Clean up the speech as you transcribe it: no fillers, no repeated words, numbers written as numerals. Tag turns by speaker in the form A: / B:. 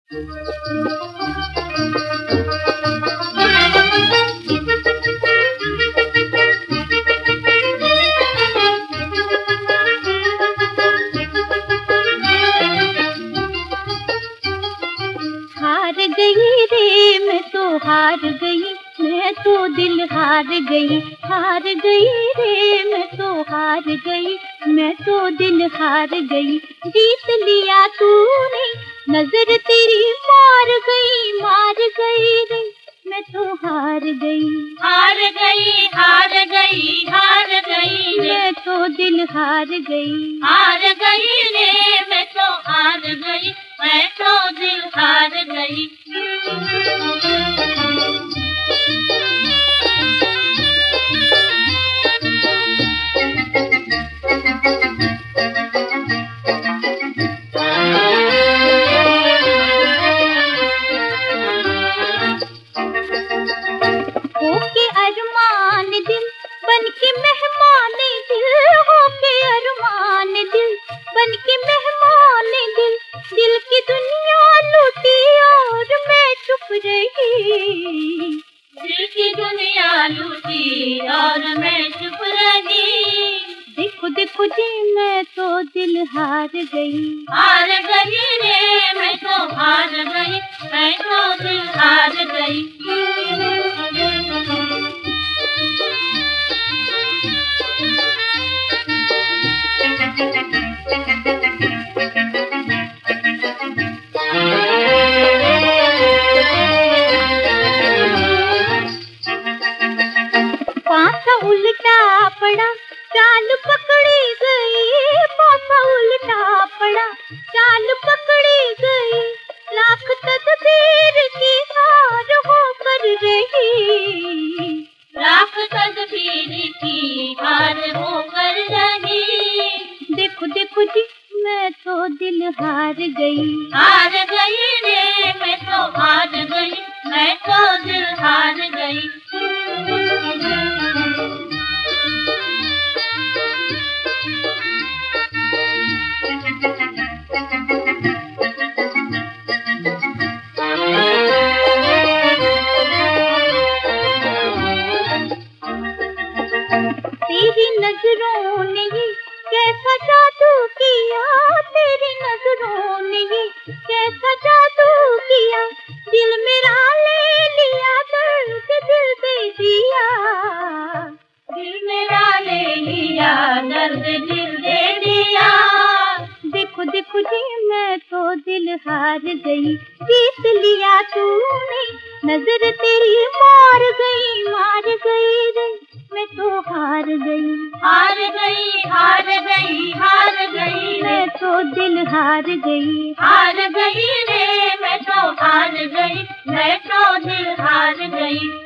A: हार गई रे मैं तो हार गई, मैं तो दिल हार गई। हार गई रे मैं तो हार गई, मैं तो दिल हार गई। जीत लिया तूने, नजर तेरी मार गई रे मैं तो हार गई।
B: हार गई हार गई हार गई
A: मैं तो दिल हार गई।
B: हार गई रे मैं तो हार गई, मैं तो दिल हार गई।
A: होके अरमान दिल बन के मेहमान दिल, होके अरमान दिल बन के मेहमान दिल। दिल की दुनिया लूटी और मैं चुप रही।
B: दिल की दुनिया लूटी और मैं चुप रही।
A: देखो देखो जी मैं तो दिल हार गई।
B: हार गई रे मैं तो हार गई, मैं तो दिल हार गई।
A: पासा उल्टा पड़ा चाल पकड़ी गई, पासा उल्टा पड़ा चाल पकड़ी गई। लाख तदबीर की हार होकर रही।
B: लाख तदबीर की हार होकर रही।
A: देखो देखो जी मैं तो दिल हार गई।
B: हार गई रे मैं तो हार गई, मैं तो दिल हार गई।
A: तेरी नजरों ने ये कैसा जादू किया, तेरी नजरों ने ये कैसा जादू किया। दिल मेरा ले लिया, दर्द दिल दे दिया।
B: दिल मेरा ले लिया, दर्द दिल दे दिया।
A: देखो देखो जी मैं तो दिल हार गई। जीत लिया तूने, नजर तेरी मार गई रे मैं तो हार गई।
B: हार गई हार गई हार गई
A: मैं तो दिल हार गई।
B: हार गई रे मैं तो हार गई, मैं तो दिल हार गई।